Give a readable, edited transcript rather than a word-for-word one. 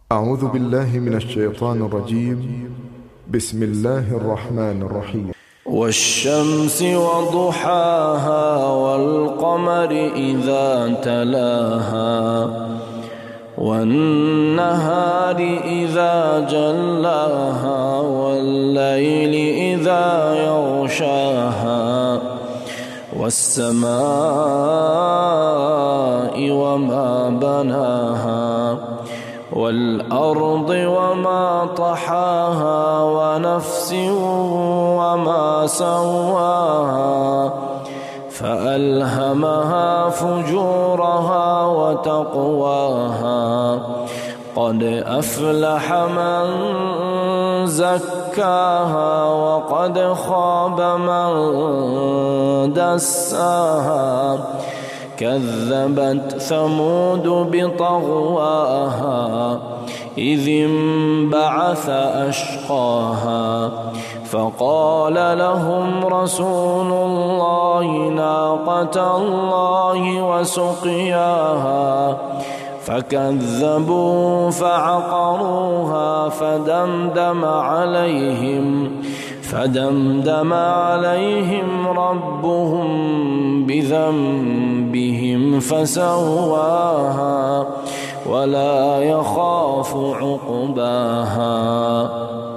أعوذ بالله من الشيطان الرجيم. بسم الله الرحمن الرحيم. والشمس وضحاها والقمر إذا تلاها والنهار إذا جلاها والليل إذا يغشاها والسماء وما بناها والأرض وما طحاها ونفس وما سواها فألهمها فجورها وتقواها قد أفلح من زكاها وقد خاب من دساها كذبت ثمود بطغواها إذ انبعث أشقاها فقال لهم رسول الله ناقة الله وسقياها فكذبوا فعقروها فدمدم عليهم ربهم بذنبهم فسواها ولا يخاف عقباها.